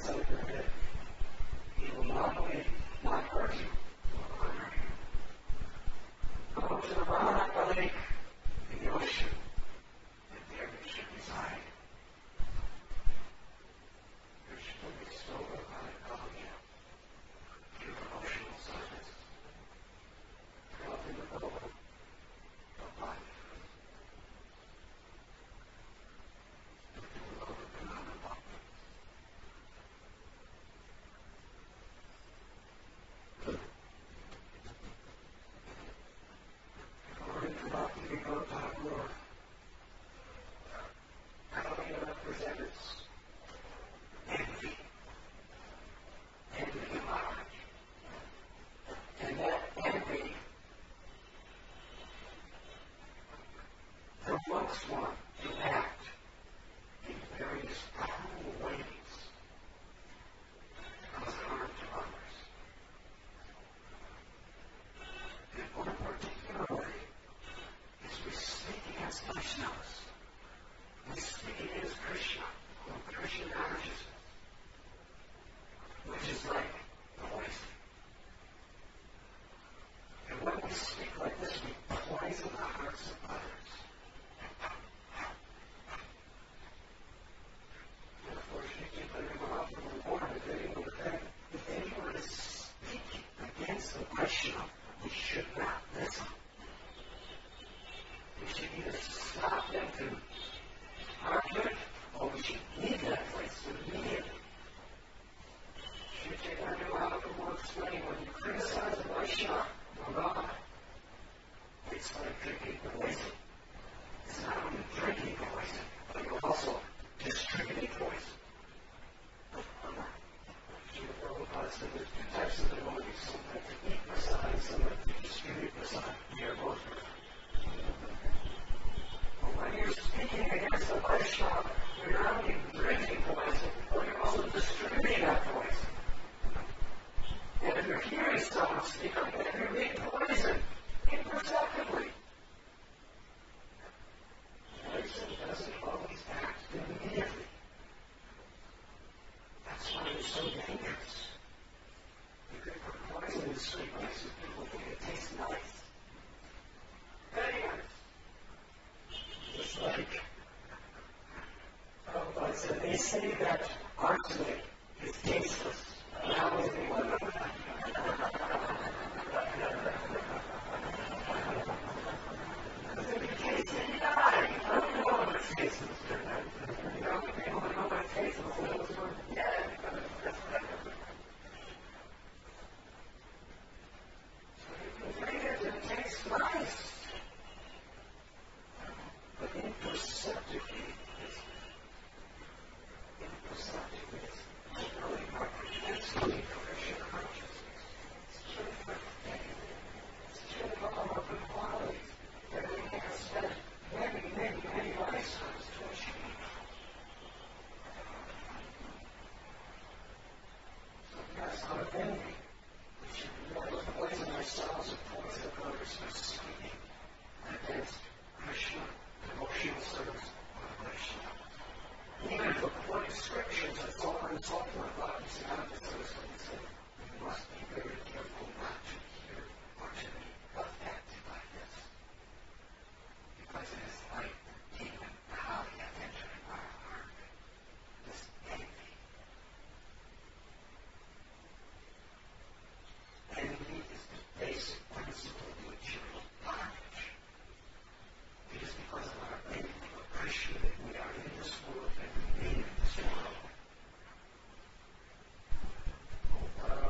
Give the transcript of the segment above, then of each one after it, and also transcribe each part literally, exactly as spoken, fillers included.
inside your head. He will not only not hurt you, he will honor you. Go to the Brahmana lake in the ocean, and there you should reside. There should be bestow upon you your emotional service. Drop in the boat of life. Provokes one to act in various cruel ways to cause harm to others. And one particular way is we speak against Vaishnavas. We speak against Krishna, or Krishna consciousness, which is like poison. And when we speak like this, we poison the hearts of others. If anyone is speaking against the Vaishnava, we should not listen. We should either stop them from argument, or we should leave that place immediately. Should take our new album will explain when you criticize the Vaishnava or God, it's like drinking poison. It's not only drinking poison, but you're also distributing poison. Prabhupada said there's two types of devotees, some like to eat prasad, some like to distribute prasad. They're both good. But when you're speaking against the Vaishnava, you're not only drinking poison, but you're also distributing that poison. And if you're hearing someone speak like that, you're being poisoned imperceptibly. Poison doesn't always act immediately. That's why it's so dangerous. You can put poison in sweet rice and people think it tastes nice. Very nice. Just like Prabhupada said, they say that arsenic is tasteless. How is it one of them? Because if it tastes in your eye, you don't know what it's tasteless. You don't know what it's tasteless. Yeah. It tastes nice, but imperceptibly, it's imperceptibly, it's really not producing Krishna consciousness. It's killing our faith. It's killing all our good qualities that we have spent many, many, many lifetimes to achieve. So that's not of envy. We should never poison ourselves or poison others by speaking against Krishna, devotional service, or Krishna. Even if the point scriptures and so on and so forth about this emphasis, what he said, we must be very careful not to hear or to be affected by this. Because it is like the demon Kali entering our heart. This envy. Envy is the basic principle of material bondage. It is because of our envy for Krishna that we are in this world and remain in this world. Oh,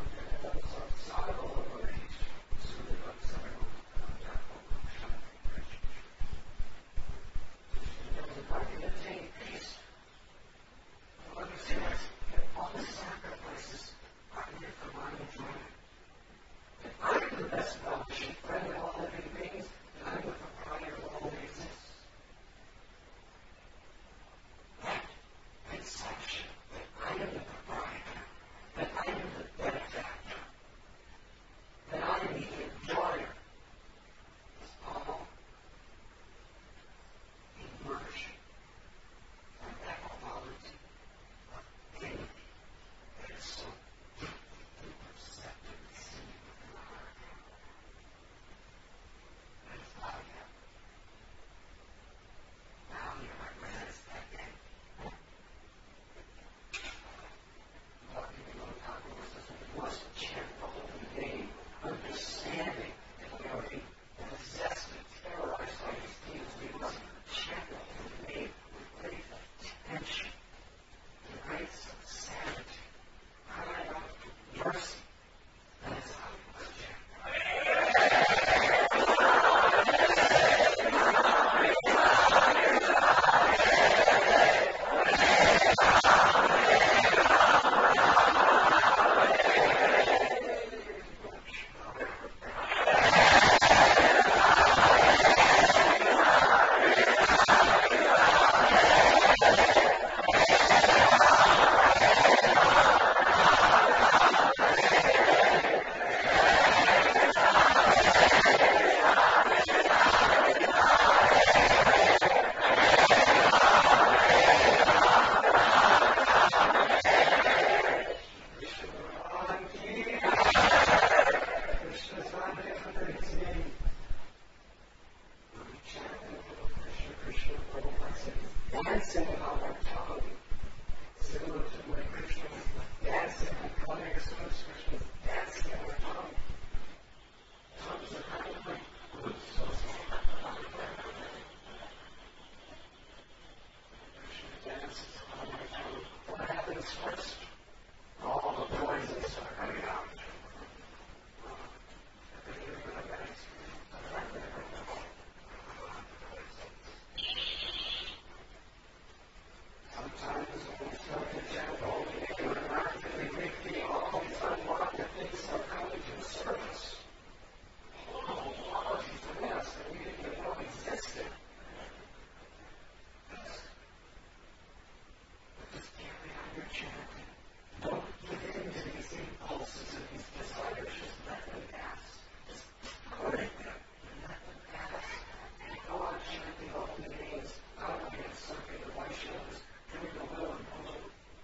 chanting. Don't give in to these impulses and these desires. Just let them pass. Just court them and let them pass. And go on chanting all the names. God is something of my shows. Doing the will and will.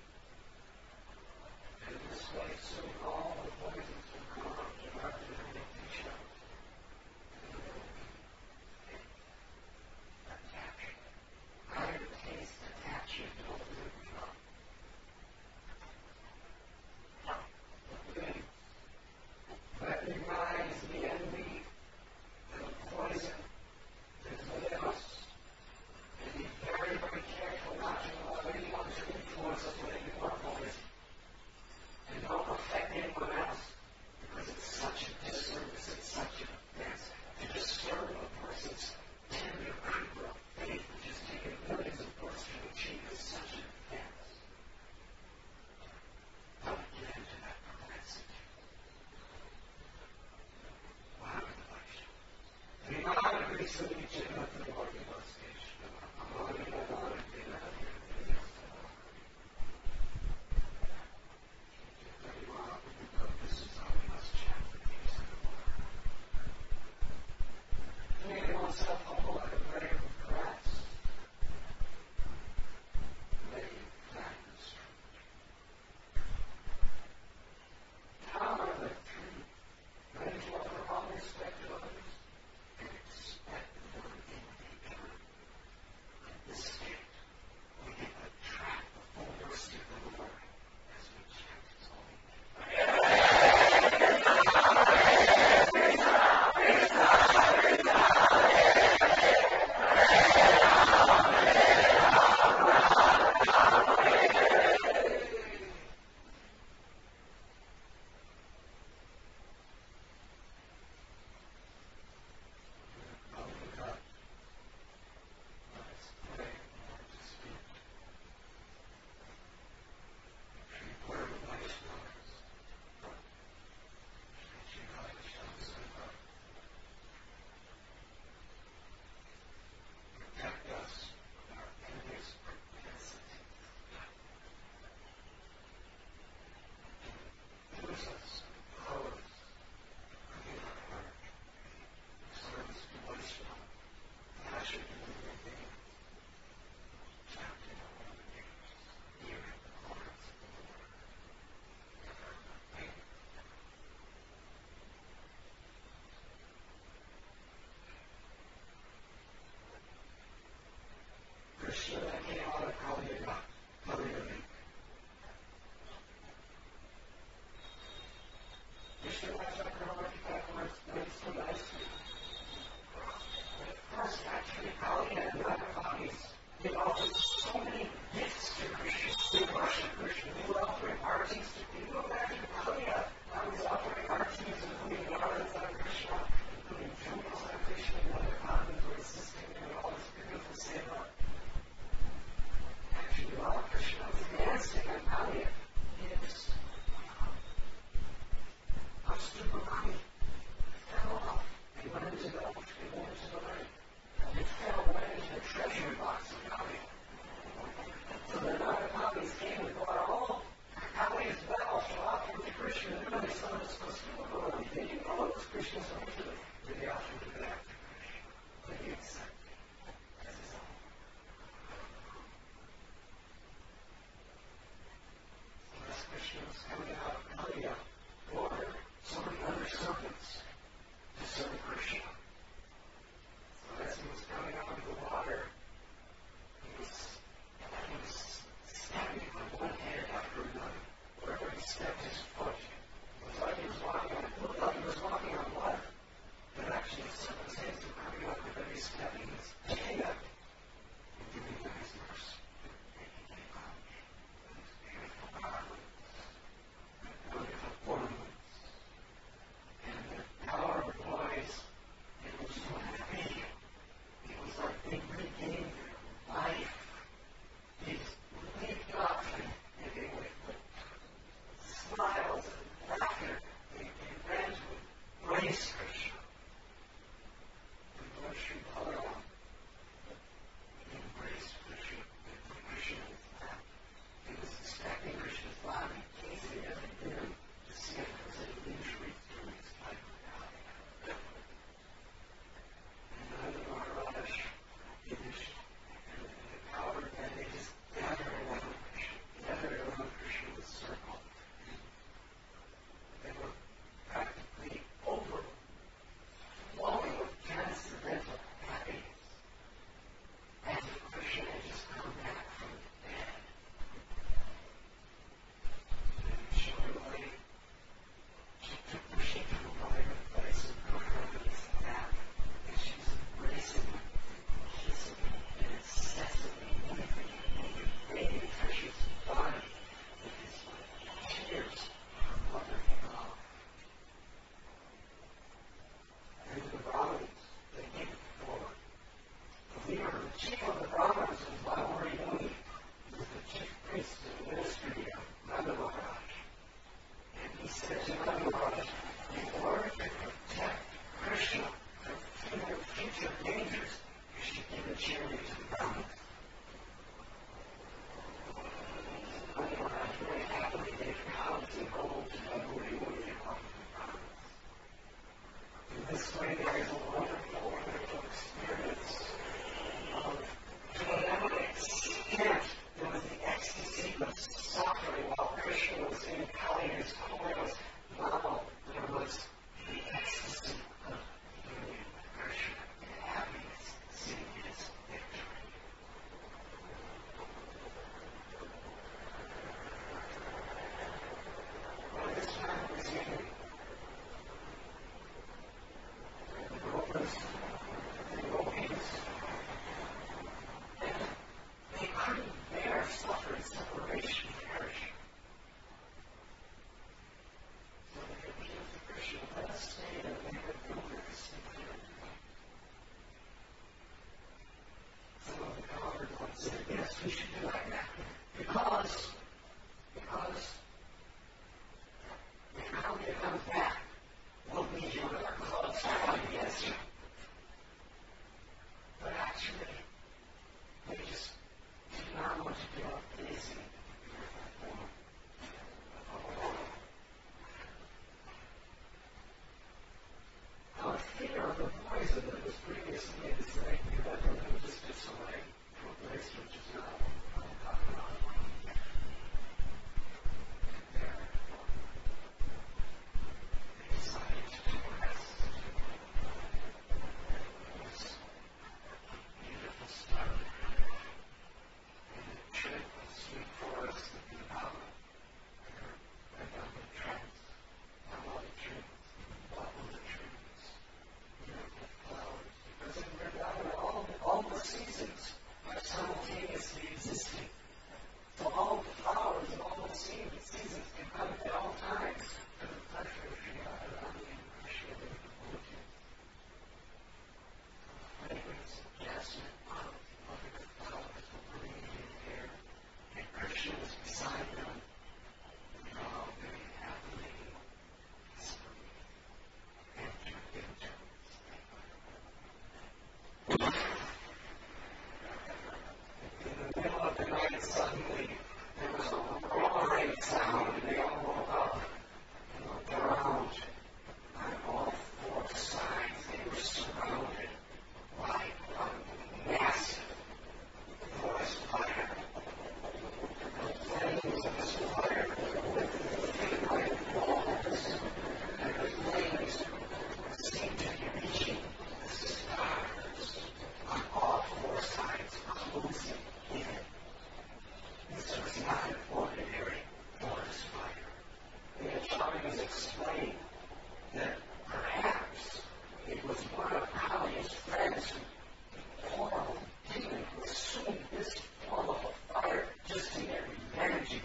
And this way, soon all the voices will come up and out of the meditation. And it will be attachment. Higher taste attachment will live from.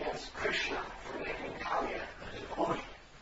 against Krishna for making Kaliya a devotee.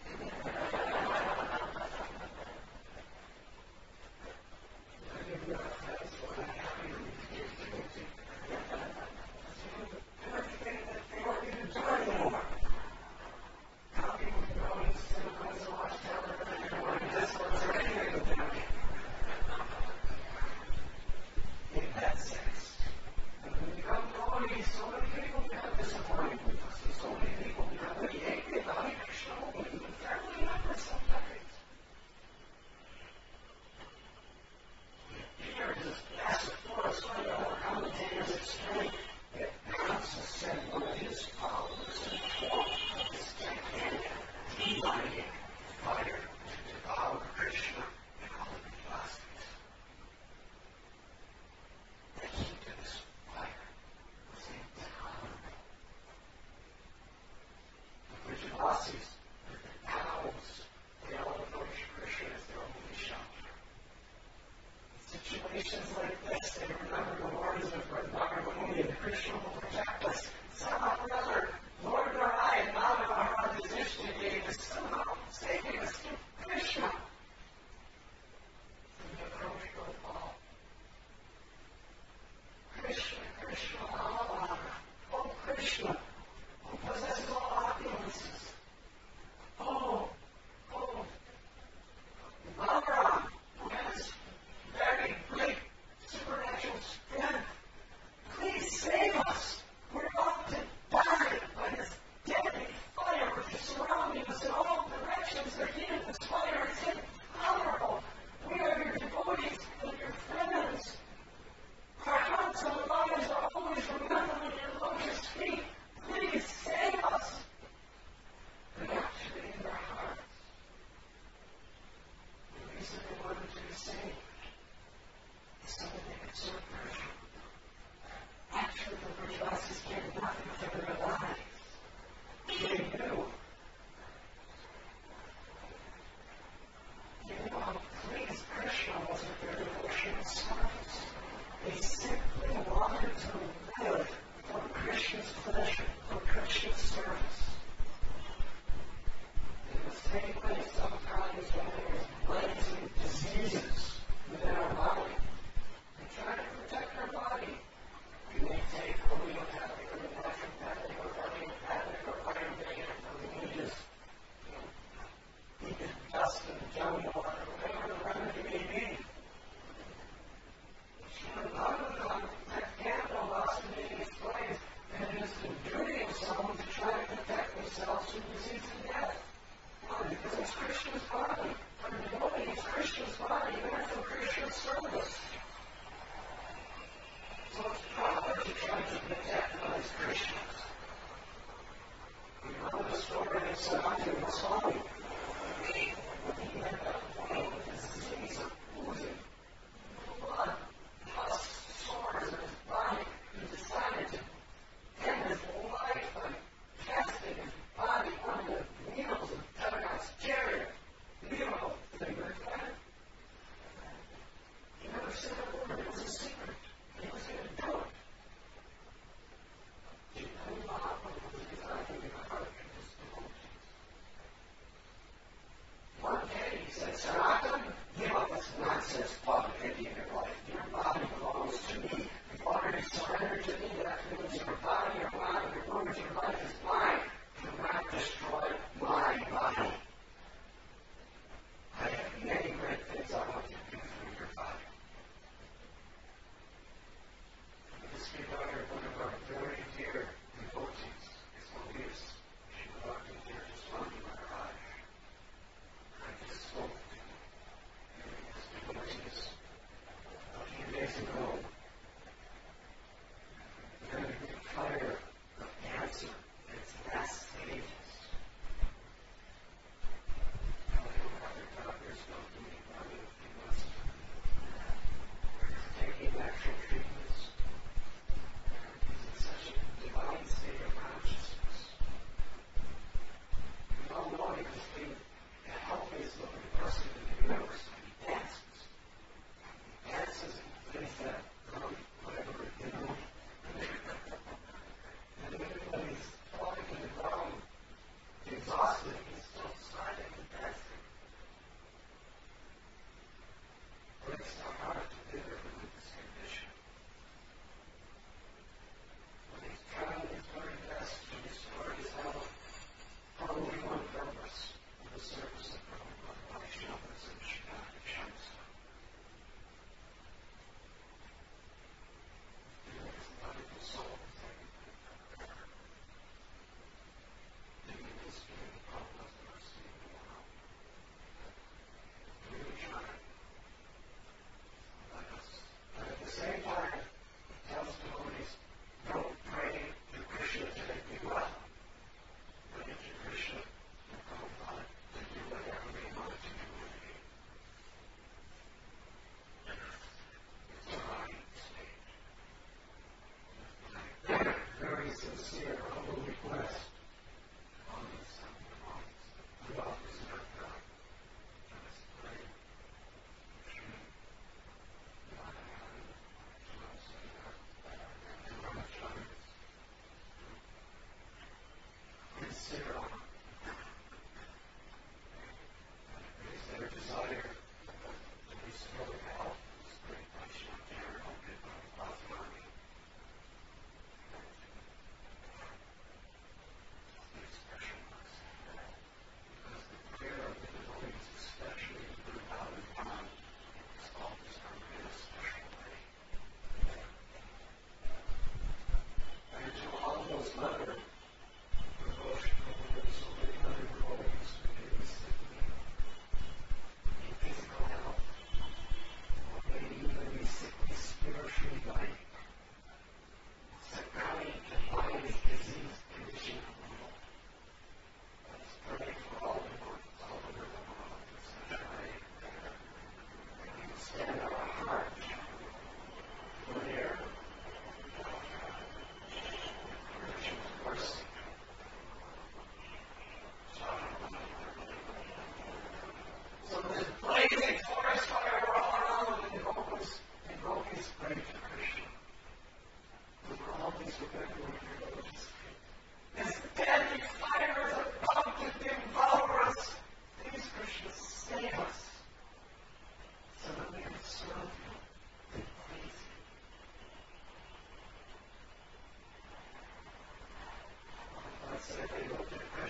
Situations like this, they remember the words of Bhagavad Gita, Krishna will protect us. Somehow or other, Lord Narayana and Madhava his Ishtadev is somehow saving us through Krishna. From the approach of all. Krishna, Krishna, Mahavana. Oh, Krishna, who possesses all opulences. Oh, oh, Balaram, who has very great supernatural strength. Please save us. We're about to die by this deadly fire which is surrounding us in all directions. The heat of this fire is intolerable. We are your devotees and your friends. Our hearts and lives are always remembering your lotus feet. Please save us. But actually in their hearts, the reason they wanted to be saved so that they could serve Krishna. Actually, the Vrajavasis cared nothing for their lives. They knew. They knew how pleased Krishna was with their devotional service. They simply wanted to live for Krishna's pleasure, for Krishna's service. In the same way, sometimes when there is blazing diseases within our body, we try to protect our body. We may take homeopathic or naturopathic or homeopathic or Ayurvedic or we may just, you know, eat the dust of the jungle or whatever the remedy may be. Srila Bhagavatam, that candle Vasudeva explains that it is the duty of someone to try to protect themselves from disease and death. Why? Because it's Krishna's body. For the devotee, it's Krishna's body, and for Krishna's service. So it's proper to try to protect those Krishnas. We know the story of Sanatana Goswami. When he had that boy with his disease of oozing blood, pus, sores in his body, he decided to end his life by casting his body on the wheels of Jagannath's chariot. Beautiful thing, right? He never said a word. It was a secret. He was going to do it. Chaitanya Mahaprabhu was residing in the heart of his devotees.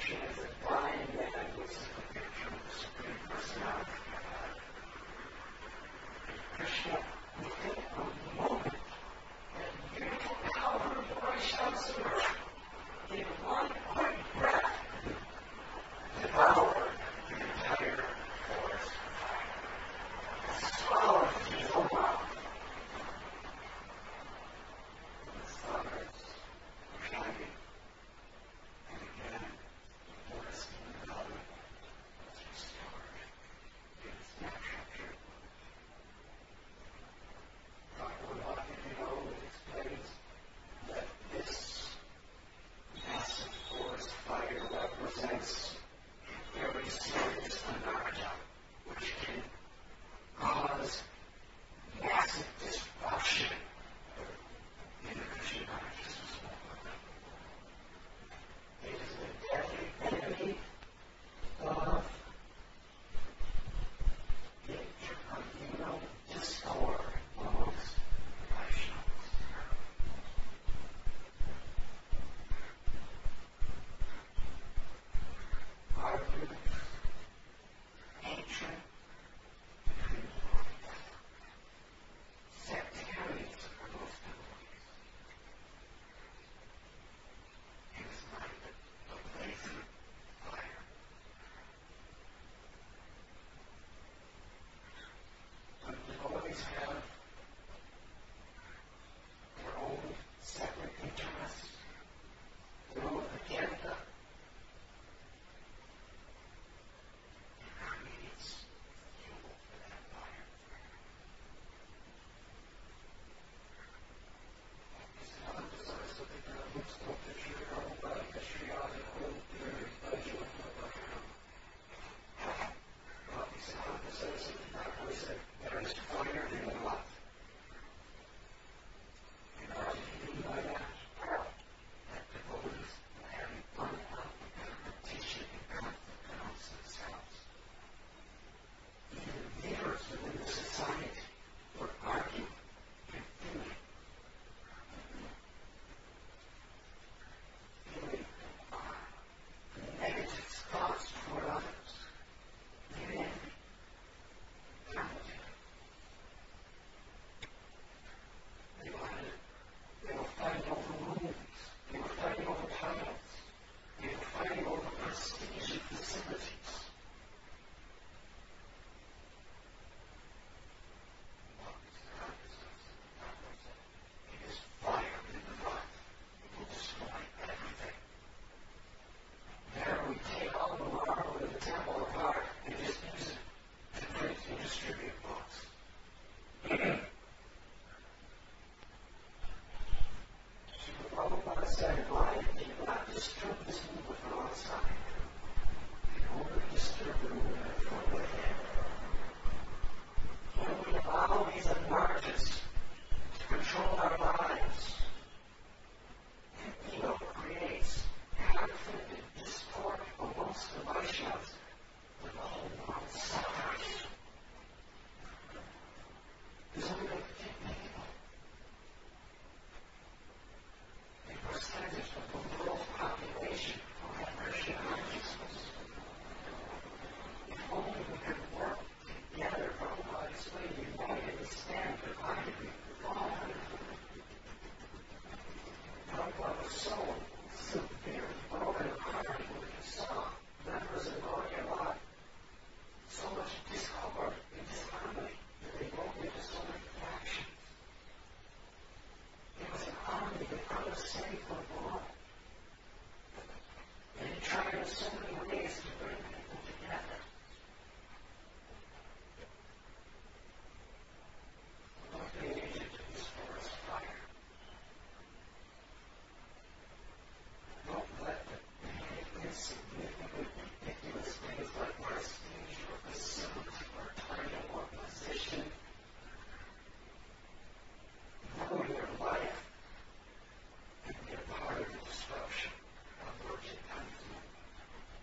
Krishna is a dying man who is a picture of the Supreme Personality of God. Krishna, within a moment, that beautiful power of the Vaishnava in one quick breath, devoured the entire forest of fire. Swallowed his own mouth. The stars were shining, and again, the forest in the valley was restored to its natural purity. Bhagavad Gita explains that this massive forest fire represents a very serious anartha, which can cause massive disruption in the Krishna consciousness movement. It is the deadly enemy of the communal discord amongst the Vaishnavas. Arguments, hatred between devotees, sectarianism amongst devotees. It is like a blazing fire. When devotees have their own separate interests, their own agenda, it creates fuel for that fire. There is fire in the love. And what do you mean by that? That devotees are having unhealthy competition and conflict amongst themselves. Even leaders within the society were arguing and feeling, feeling uh, negative thoughts toward others, feeling envy, competition. They wanted, they were fighting over movies, they were fighting over titles, they were fighting over prestige and facilities. It is fire in the mouth. It will destroy everything. There we take all the marble in the temple apart and just use it to print and distribute books. So Prabhupada said, why did you not disturb this movement from outside? In order to disturb the movement from within. When we allow these anarchists to control our lives, and ego creates conflict and discord amongst the Vaishnavas, the whole world suffers. There's only like fifty people. A percentage of the world's population who have Krishna consciousness. If only we could work together, Prabhupada explained, united and stand divided, we could fall. Prabhupada was so severely broken-hearted when he saw members of Gaudiya Math so much discord and disharmony that they broke into so many factions. It was an army that could have saved the world. And he tried in so many ways to bring people together. What the agent of this forest fire? Don't let the big, insignificant, ridiculous things like prestige or facility or title or position ruin your life and be a part of the destruction of Lord Chaitanya's movement.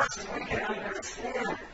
so we can understand